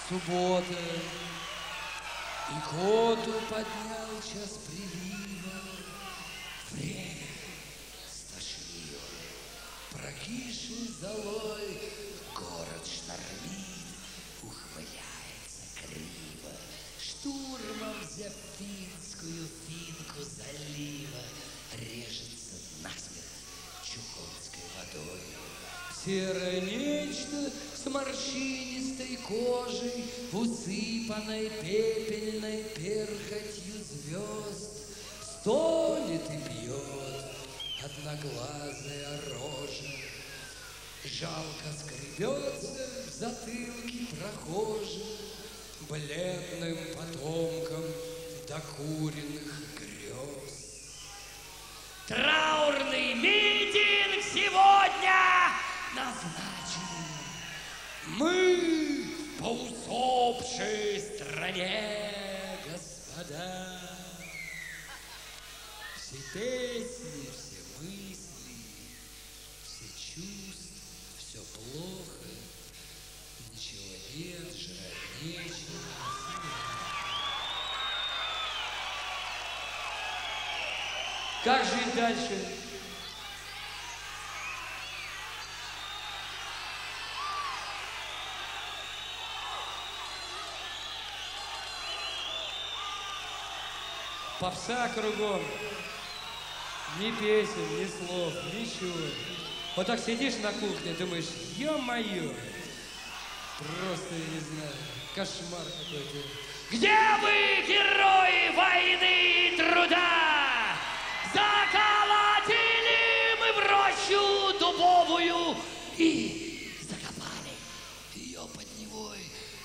Суббота, и коту поднял час прилива. Время стошнило, прокисший золой, город штормит, ухмыляется криво. Штурмом взяв финскую финку залива, режется насмерть чухотской водой. Серое нечто с морщинистой кожей, усыпанной пепельной перхотью звезд, стонет и пьет одноглазая рожа. Жалко скребется в затылке прохожих, бледным потомком докуренных грез. Траурный митинг сегодня назначен. Мы по усопшей стране, господа. Все песни, все мысли, все чувства, все плохо, ничего нет, жрать нечего. Как жить дальше? Попса кругом. Ни песен, ни слов, ничего. Вот так сидишь на кухне, думаешь, ё-моё, просто, я не знаю, кошмар какой-то. Где вы, герои войны и труда? Заколотили мы в рощу дубовую и закопали ее под Невой.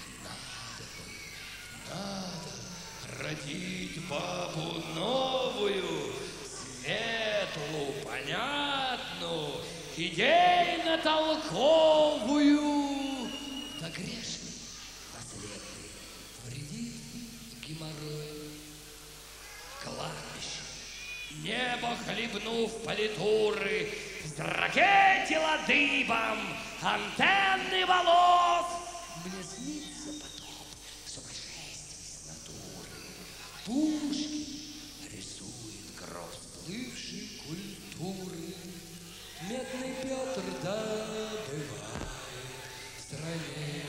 Надо родить бабу новую, светлую, понятную, идейно толковую. Да грешный, наследный, вредит геморрой. Кладбище, небо хлебнув политуры, вздрагетило дыбом антенны волос. Мне снится потом сумасшествие с натуры. Пушкин рисует гроб сплывшей культуры. Медный Петр добывает в стране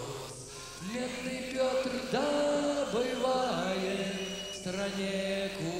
купорос. Медный Петр добывает в стране купорос.